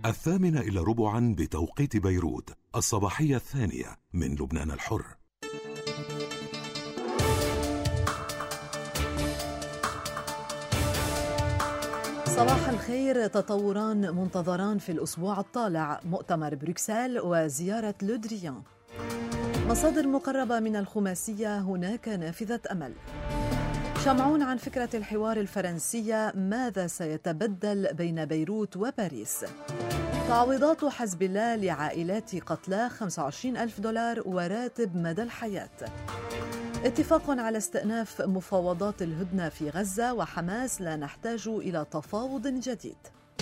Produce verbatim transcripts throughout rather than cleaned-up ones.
الثامنة إلى ربعا بتوقيت بيروت، الصباحية الثانية من لبنان الحر. صباح الخير. تطوران منتظران في الأسبوع الطالع، مؤتمر بروكسل وزيارة لودريان. مصادر مقربة من الخماسية، هناك نافذة أمل. شمعون عن فكرة الحوار الفرنسية، ماذا سيتبدل بين بيروت وباريس؟ تعويضات حزب الله لعائلات قتلى خمسة وعشرين ألف دولار وراتب مدى الحياة. اتفاق على استئناف مفاوضات الهدنة في غزة، وحماس لا نحتاج إلى تفاوض جديد.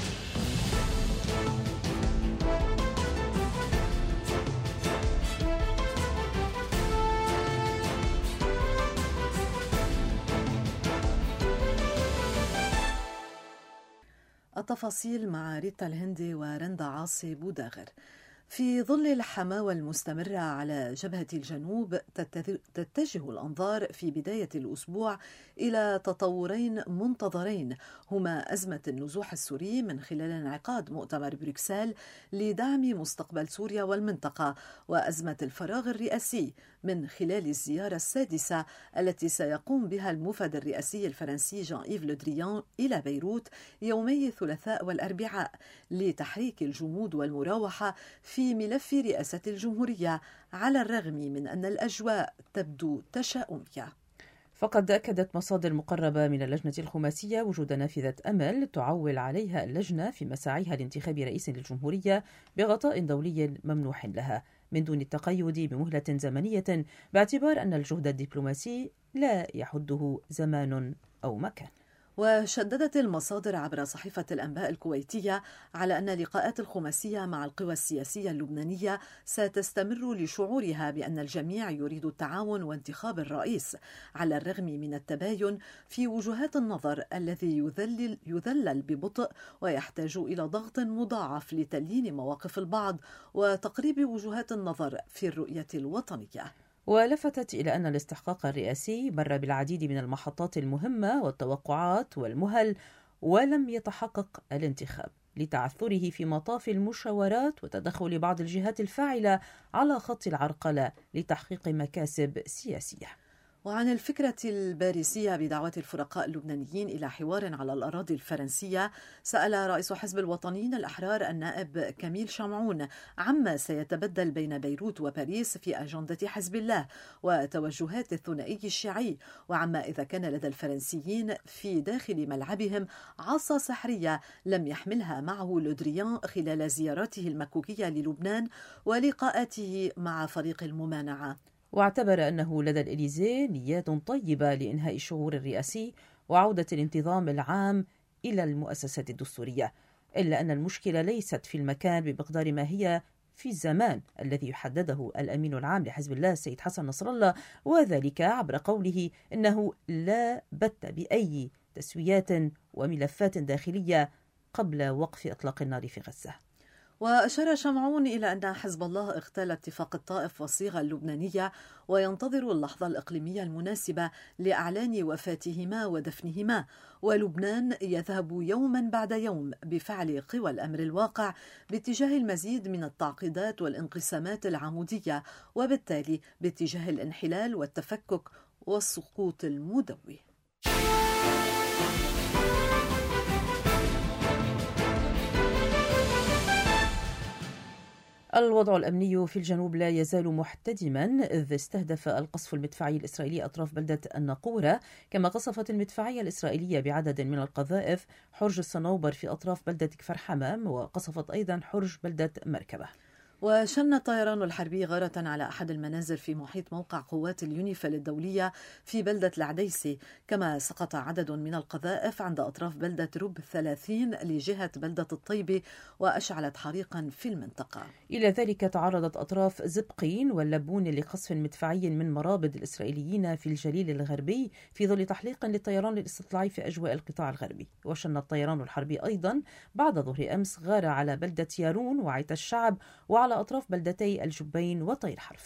التفاصيل مع ريتا الهندي ورندا عاصي بوداغر. في ظل الحماوة المستمرة على جبهة الجنوب، تتجه الأنظار في بداية الأسبوع إلى تطورين منتظرين، هما أزمة النزوح السوري من خلال انعقاد مؤتمر بروكسل لدعم مستقبل سوريا والمنطقة، وأزمة الفراغ الرئاسي من خلال الزيارة السادسة التي سيقوم بها المفد الرئاسي الفرنسي جان إيف لودريان إلى بيروت يومي الثلاثاء والأربعاء لتحريك الجمود والمراوحة في ملف رئاسة الجمهورية، على الرغم من أن الأجواء تبدو تشاؤمية. فقد أكدت مصادر مقربة من اللجنة الخماسية وجود نافذة أمل تعول عليها اللجنة في مساعيها لانتخاب رئيس للجمهورية بغطاء دولي ممنوح لها من دون التقيد بمهلة زمنية، باعتبار أن الجهد الدبلوماسي لا يحده زمان أو مكان. وشددت المصادر عبر صحيفة الأنباء الكويتية على أن لقاءات الخماسية مع القوى السياسية اللبنانية ستستمر لشعورها بأن الجميع يريد التعاون وانتخاب الرئيس، على الرغم من التباين في وجهات النظر الذي يذلل, يذلل ببطء ويحتاج إلى ضغط مضاعف لتليين مواقف البعض وتقريب وجهات النظر في الرؤية الوطنية. ولفتت إلى أن الاستحقاق الرئاسي مر بالعديد من المحطات المهمة والتوقعات والمهل، ولم يتحقق الانتخاب لتعثره في مطاف المشاورات وتدخل بعض الجهات الفاعلة على خط العرقلة لتحقيق مكاسب سياسية. وعن الفكرة الباريسية بدعوة الفرقاء اللبنانيين إلى حوار على الأراضي الفرنسية، سأل رئيس حزب الوطنيين الأحرار النائب كميل شمعون عما سيتبدل بين بيروت وباريس في أجندة حزب الله وتوجهات الثنائي الشيعي، وعما إذا كان لدى الفرنسيين في داخل ملعبهم عصا سحرية لم يحملها معه لودريان خلال زيارته المكوكية للبنان ولقاءاته مع فريق الممانعة. واعتبر أنه لدى الإليزيه نيات طيبة لإنهاء الشهور الرئاسي وعودة الانتظام العام إلى المؤسسات الدستورية، إلا أن المشكلة ليست في المكان بمقدار ما هي في الزمان الذي يحدده الأمين العام لحزب الله السيد حسن نصر الله، وذلك عبر قوله إنه لا بت بأي تسويات وملفات داخلية قبل وقف إطلاق النار في غزة. وأشار شمعون إلى أن حزب الله اغتال اتفاق الطائف والصيغة اللبنانية وينتظر اللحظة الإقليمية المناسبة لإعلان وفاتهما ودفنهما، ولبنان يذهب يوما بعد يوم بفعل قوى الأمر الواقع باتجاه المزيد من التعقيدات والانقسامات العمودية، وبالتالي باتجاه الانحلال والتفكك والسقوط المدوي. الوضع الأمني في الجنوب لا يزال محتدما، إذ استهدف القصف المدفعي الإسرائيلي أطراف بلدة الناقورة، كما قصفت المدفعية الإسرائيلية بعدد من القذائف حرج الصنوبر في أطراف بلدة كفر حمام، وقصفت أيضا حرج بلدة مركبة. وشن الطيران الحربي غارة على أحد المنازل في محيط موقع قوات اليونيفيل الدولية في بلدة العديسي، كما سقط عدد من القذائف عند أطراف بلدة رب الثلاثين لجهة بلدة الطيبة وأشعلت حريقا في المنطقة. إلى ذلك تعرضت أطراف زبقين واللبون لقصف مدفعي من مرابط الإسرائيليين في الجليل الغربي في ظل تحليق للطيران الاستطلاعي في أجواء القطاع الغربي. وشن الطيران الحربي أيضا بعد ظهر أمس غارة على بلدة يارون وعيت الشعب وعلى أطراف بلدتي الجبين وطير حرفة.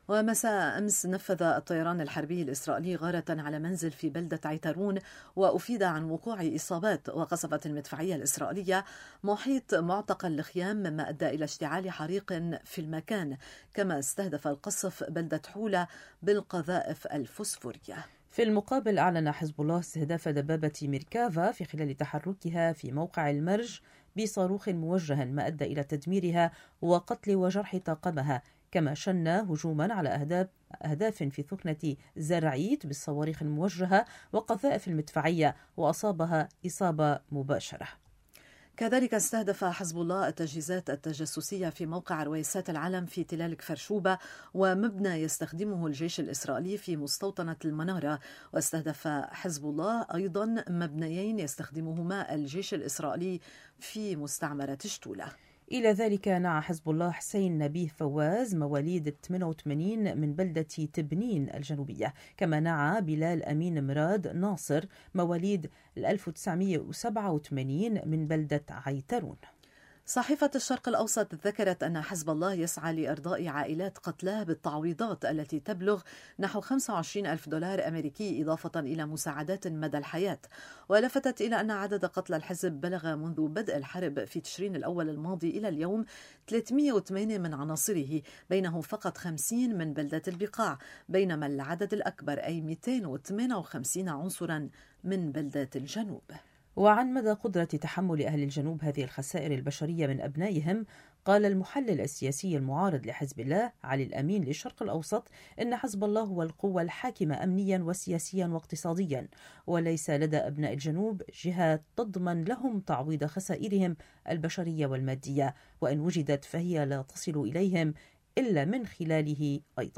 ومساء أمس نفذ الطيران الحربي الإسرائيلي غارة على منزل في بلدة عيترون، وأفيد عن وقوع إصابات. وقصفت المدفعية الإسرائيلية محيط معتقل الخيام، مما أدى إلى اشتعال حريق في المكان. كما استهدف القصف بلدة حولة بالقذائف الفسفورية. في المقابل أعلن حزب الله استهداف دبابة ميركافا في خلال تحركها في موقع المرج بصاروخ موجه، ما أدى إلى تدميرها وقتل وجرح طاقمها. كما شن هجوما على أهداف أهداف في ثكنة زرعيت بالصواريخ الموجهة وقذائف المدفعية، وأصابها إصابة مباشرة. كذلك استهدف حزب الله التجهيزات التجسسية في موقع رويسات العلم في تلال كفر شوبة، ومبنى يستخدمه الجيش الإسرائيلي في مستوطنة المنارة. واستهدف حزب الله أيضا مبنيين يستخدمهما الجيش الإسرائيلي في مستعمرة شتولة. إلى ذلك نعى حزب الله حسين نبيه فواز مواليد ثمانية وثمانين من بلدة تبنين الجنوبية. كما نعى بلال أمين مراد ناصر مواليد ألف وتسعمئة وسبعة وثمانين من بلدة عيترون. صحيفة الشرق الأوسط ذكرت أن حزب الله يسعى لإرضاء عائلات قتلاه بالتعويضات التي تبلغ نحو خمسة وعشرين ألف دولار أمريكي، إضافة إلى مساعدات مدى الحياة. ولفتت إلى أن عدد قتلى الحزب بلغ منذ بدء الحرب في تشرين الأول الماضي إلى اليوم ثلاثمئة وثمانية من عناصره، بينهم فقط خمسين من بلدة البقاع، بينما العدد الأكبر أي مئتين وثمانية وخمسين عنصرا من بلدة الجنوب. وعن مدى قدرة تحمل أهل الجنوب هذه الخسائر البشرية من أبنائهم، قال المحلل السياسي المعارض لحزب الله علي الأمين للشرق الأوسط إن حزب الله هو القوة الحاكمة أمنيا وسياسيا واقتصاديا، وليس لدى أبناء الجنوب جهة تضمن لهم تعويض خسائرهم البشرية والمادية، وإن وجدت فهي لا تصل إليهم إلا من خلاله أيضا.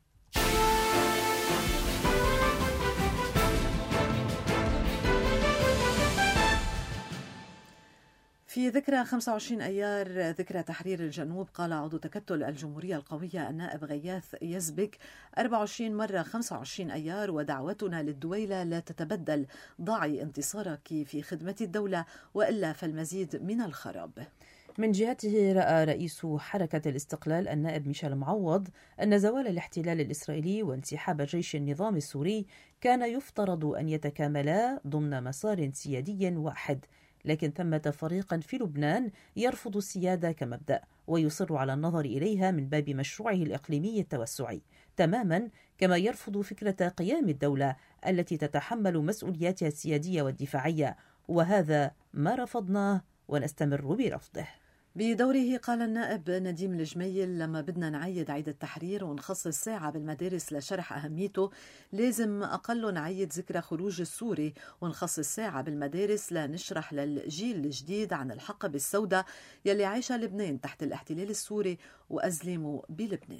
في ذكرى خمسة وعشرين أيار ذكرى تحرير الجنوب، قال عضو تكتل الجمهورية القوية النائب غياث يزبك: أربعة وعشرين مرة خمسة وعشرين أيار، ودعوتنا للدويلة لا تتبدل. ضعي انتصارك في خدمة الدولة، وإلا فالمزيد من الخراب. من جهته رأى رئيس حركة الاستقلال النائب ميشيل معوض أن زوال الاحتلال الإسرائيلي وانسحاب جيش النظام السوري كان يفترض أن يتكاملا ضمن مسار سيادي واحد، لكن ثمة فريق في لبنان يرفض السيادة كمبدأ ويصر على النظر إليها من باب مشروعه الإقليمي التوسعي، تماما كما يرفض فكرة قيام الدولة التي تتحمل مسؤولياتها السيادية والدفاعية، وهذا ما رفضناه ونستمر برفضه. بدوره قال النائب نديم الجميل: لما بدنا نعيد عيد التحرير ونخصص ساعة بالمدارس لشرح أهميته، لازم أقل نعيد ذكرى خروج السوري ونخصص ساعة بالمدارس لنشرح للجيل الجديد عن الحقبة السوداء يلي عايشها لبنان تحت الاحتلال السوري وأزلموا بلبنان.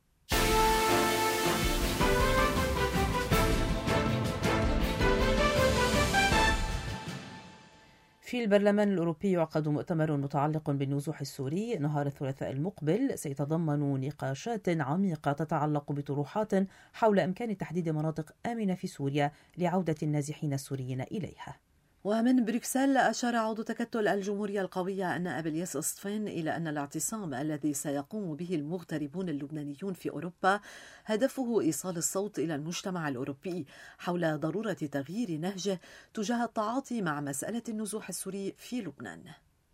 في البرلمان الأوروبي يعقد مؤتمر متعلق بالنزوح السوري نهار الثلاثاء المقبل، سيتضمن نقاشات عميقة تتعلق بطروحات حول إمكان تحديد مناطق آمنة في سوريا لعودة النازحين السوريين إليها. ومن بروكسل أشار عضو تكتل الجمهورية القوية النائب الياس أصطفين إلى أن الاعتصام الذي سيقوم به المغتربون اللبنانيون في أوروبا هدفه إيصال الصوت إلى المجتمع الأوروبي حول ضرورة تغيير نهجه تجاه التعاطي مع مسألة النزوح السوري في لبنان.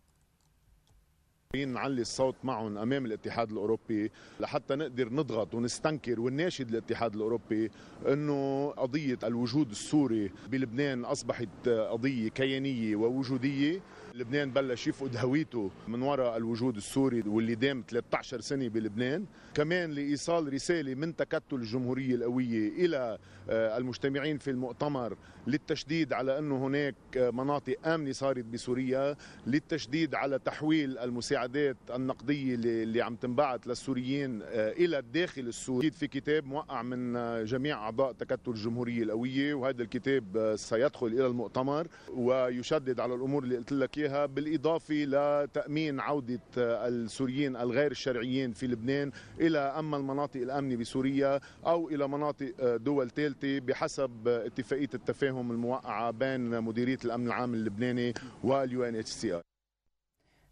نعلي الصوت معهم أمام الاتحاد الأوروبي لحتى نقدر نضغط ونستنكر ونناشد الاتحاد الأوروبي أنه قضية الوجود السوري بلبنان أصبحت قضية كيانية ووجودية. لبنان بلش يفقد هويته من وراء الوجود السوري واللي دام ثلاثة عشر سنة بلبنان. كمان لإيصال رسالة من تكتل الجمهورية القوية إلى المجتمعين في المؤتمر للتشديد على أنه هناك مناطق آمنة صارت بسوريا، للتشديد على تحويل المساعدات النقدية اللي عم تنبعث للسوريين إلى الداخل السوري. في كتاب موقع من جميع أعضاء تكتل الجمهورية القوية، وهذا الكتاب سيدخل إلى المؤتمر ويشدد على الأمور اللي قلت لك إياها، بالإضافة لتأمين عودة السوريين الغير الشرعيين في لبنان إلى أما المناطق الآمنة بسوريا أو إلى مناطق دول ثالثة بحسب اتفاقية التفاهم الموقعة بين مديرية الأمن العام اللبناني واليو إن إتش سي آر.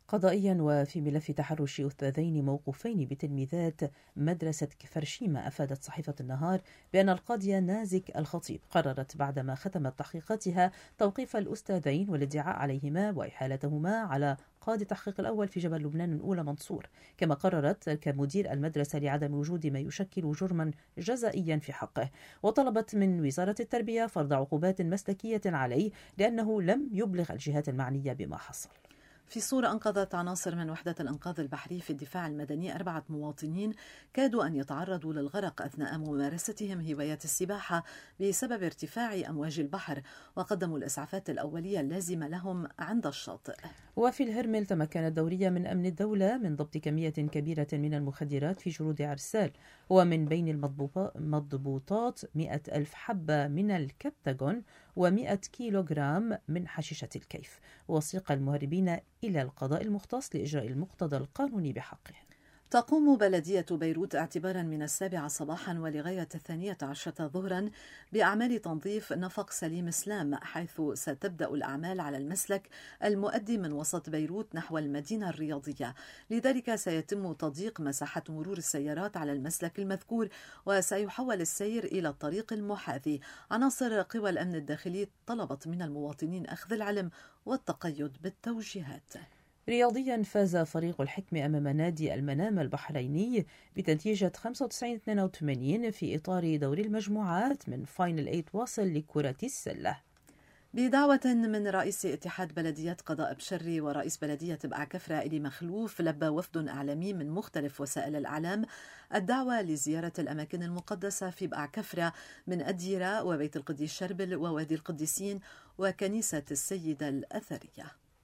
قضائيا وفي ملف تحرش أستاذين موقوفين بتلميذات مدرسة كفرشيمة، أفادت صحيفة النهار بأن القاضية نازك الخطيب قررت بعدما ختمت تحقيقاتها توقيف الأستاذين والادعاء عليهما وإحالتهما على قاضي التحقيق الأول في جبل لبنان الأولى منصور، كما قررت كمدير المدرسة لعدم وجود ما يشكل جرما جزائيا في حقه، وطلبت من وزارة التربية فرض عقوبات مسلكية عليه لأنه لم يبلغ الجهات المعنية بما حصل. في صورة أنقذت عناصر من وحدة الإنقاذ البحري في الدفاع المدني أربعة مواطنين كادوا أن يتعرضوا للغرق أثناء ممارستهم هوايات السباحة بسبب ارتفاع أمواج البحر، وقدموا الإسعافات الأولية اللازمة لهم عند الشاطئ. وفي الهرمل تمكنت دورية من أمن الدولة من ضبط كمية كبيرة من المخدرات في جرود عرسال، ومن بين المضبوطات مئة ألف حبة من الكبتاغون ومئة كيلوغرام من حشيشة الكيف، وسيق المهربين إلى القضاء المختص لإجراء المقتضى القانوني بحقهم. تقوم بلدية بيروت اعتبارا من السابعة صباحا ولغاية الثانية عشرة ظهرا بأعمال تنظيف نفق سليم اسلام، حيث ستبدأ الأعمال على المسلك المؤدي من وسط بيروت نحو المدينة الرياضية، لذلك سيتم تضييق مساحة مرور السيارات على المسلك المذكور، وسيحول السير إلى الطريق المحاذي. عناصر قوى الأمن الداخلي طلبت من المواطنين أخذ العلم والتقيد بالتوجيهات. رياضيا فاز فريق الحكم أمام نادي المنامة البحريني بنتيجة خمسة وتسعين اثنين وثمانين في إطار دور المجموعات من فاينل ثمانية واصل لكرة السلة. بدعوة من رئيس اتحاد بلديات قضاء بشري ورئيس بلدية بأعكفرة إلي مخلوف، لبى وفد إعلامي من مختلف وسائل الإعلام الدعوة لزيارة الأماكن المقدسة في بأعكفرة من أديرة وبيت القديس شربل ووادي القديسين وكنيسة السيدة الأثرية.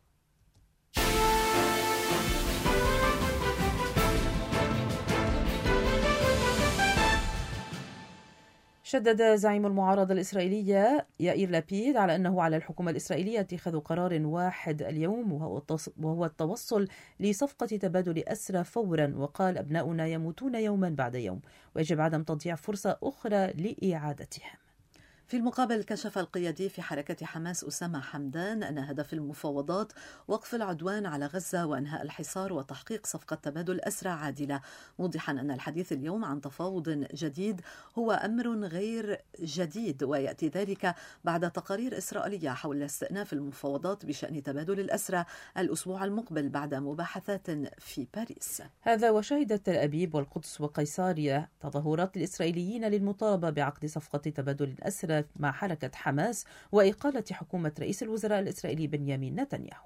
شدد زعيم المعارضة الإسرائيلية يائير لابيد على أنه على الحكومة الإسرائيلية اتخاذ قرار واحد اليوم وهو التوصل لصفقة تبادل أسرى فورا، وقال أبناؤنا يموتون يوما بعد يوم ويجب عدم تضييع فرصة أخرى لإعادتهم. في المقابل كشف القيادي في حركة حماس أسامة حمدان أن هدف المفاوضات وقف العدوان على غزة وإنهاء الحصار وتحقيق صفقة تبادل أسرى عادلة، موضحا أن الحديث اليوم عن تفاوض جديد هو أمر غير جديد، ويأتي ذلك بعد تقارير إسرائيلية حول استئناف المفاوضات بشأن تبادل الأسرى الأسبوع المقبل بعد مباحثات في باريس. هذا وشهدت تل أبيب والقدس وقيصرية تظاهرات الإسرائيليين للمطالبة بعقد صفقة تبادل الأسرى مع حركة حماس وإقالة حكومة رئيس الوزراء الإسرائيلي بنيامين نتنياهو.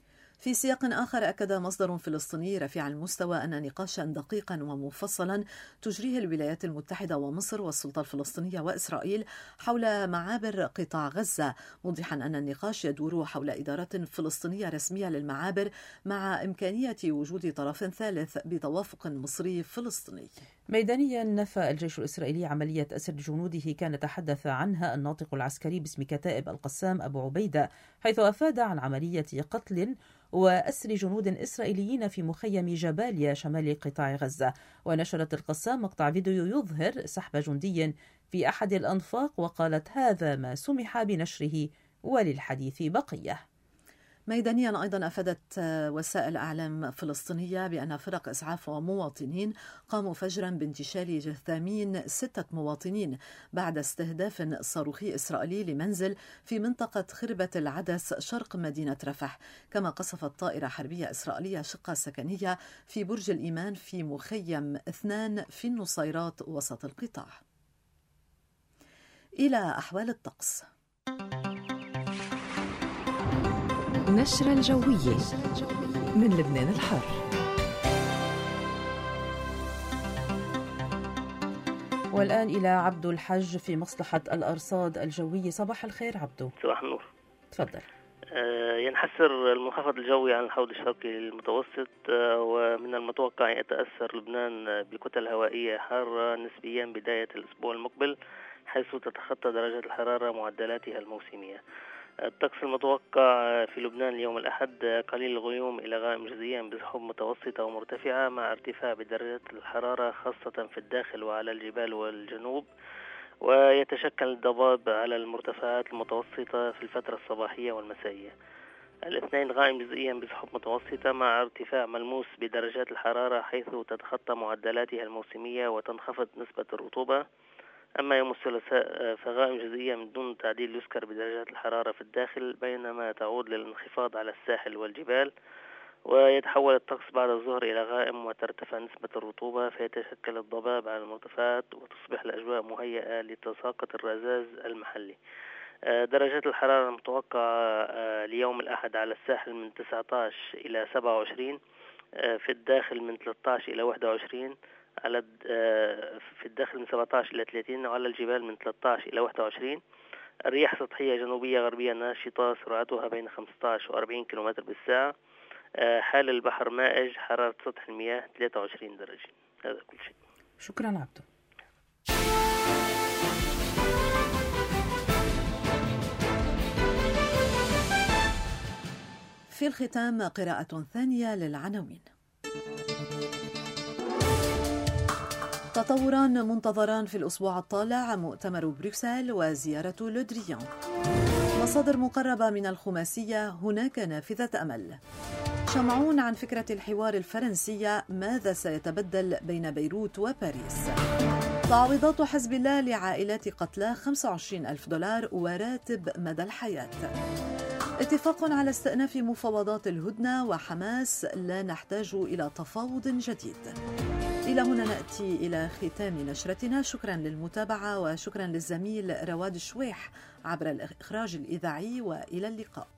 في سياق آخر، أكد مصدر فلسطيني رفيع المستوى أن نقاشا دقيقا ومفصلا تجريه الولايات المتحدة ومصر والسلطة الفلسطينية وإسرائيل حول معابر قطاع غزة، موضحا أن النقاش يدور حول إدارة فلسطينية رسمية للمعابر مع إمكانية وجود طرف ثالث بتوافق مصري فلسطيني. ميدانيا نفى الجيش الإسرائيلي عملية أسر جنوده كان تحدث عنها الناطق العسكري باسم كتائب القسام أبو عبيدة، حيث أفاد عن عملية قتل وأسر جنود إسرائيليين في مخيم جباليا شمال قطاع غزة. ونشرت القسام مقطع فيديو يظهر سحب جندي في أحد الأنفاق، وقالت هذا ما سمح بنشره وللحديث بقية. ميدانيا أيضا أفادت وسائل أعلام فلسطينية بأن فرق إسعاف ومواطنين قاموا فجرا بانتشال جثامين ستة مواطنين بعد استهداف صاروخي إسرائيلي لمنزل في منطقة خربة العدس شرق مدينة رفح، كما قصفت طائرة حربية إسرائيلية شقة سكنية في برج الإيمان في مخيم اثنان في النصيرات وسط القطاع. إلى أحوال الطقس. نشرة الجوية من لبنان الحر. والآن إلى عبد الحج في مصلحة الأرصاد الجوية. صباح الخير عبدو. صباح النور. تفضل. آه ينحسر المنخفض الجوي عن الحوض الشرقي المتوسط، آه ومن المتوقع أن يتأثر لبنان بكتل هوائية حارة نسبيا بداية الأسبوع المقبل، حيث تتخطى درجة الحرارة معدلاتها الموسمية. الطقس المتوقع في لبنان اليوم الأحد قليل الغيوم إلى غائم جزئيا بسحب متوسطة ومرتفعة مع ارتفاع بدرجة الحرارة خاصة في الداخل وعلى الجبال والجنوب، ويتشكل الضباب على المرتفعات المتوسطة في الفترة الصباحية والمسائية. الاثنين غائم جزئيا بسحب متوسطة مع ارتفاع ملموس بدرجات الحرارة حيث تتخطى معدلاتها الموسمية وتنخفض نسبة الرطوبة. أما يوم الثلاثاء فغائم جزئيا من دون تعديل يذكر بدرجات الحرارة في الداخل، بينما تعود للانخفاض على الساحل والجبال، ويتحول الطقس بعد الظهر إلى غائم وترتفع نسبة الرطوبة فيتشكل الضباب على المرتفعات وتصبح الأجواء مهيئة لتساقط الرذاذ المحلي. درجات الحرارة المتوقعة ليوم الأحد على الساحل من تسعة عشر إلى سبعة وعشرين، في الداخل من ثلاثة عشر إلى واحد وعشرين، على في الداخل من سبعة عشر إلى ثلاثين، وعلى الجبال من ثلاثة عشر إلى واحد وعشرين. الرياح سطحية جنوبية غربية ناشطة سرعتها بين خمسة عشر وأربعين كيلومتر بالساعة. حال البحر مائج، حرارة سطح المياه ثلاثة وعشرين درجة. هذا كل شيء. شكرا عبدو. في الختام قراءة ثانية للعناوين. تطوران منتظران في الأسبوع الطالع مؤتمر بروكسل وزيارة لودريان. مصادر مقربة من الخماسية، هناك نافذة أمل. شمعون عن فكرة الحوار الفرنسية، ماذا سيتبدل بين بيروت وباريس. تعويضات حزب الله لعائلات قتلى خمسة وعشرين ألف دولار وراتب مدى الحياة. اتفاق على استئناف مفاوضات الهدنة وحماس، لا نحتاج إلى تفاوض جديد. إلى هنا نأتي إلى ختام نشرتنا. شكرا للمتابعة وشكرا للزميل رواد الشويح عبر الإخراج الإذاعي، وإلى اللقاء.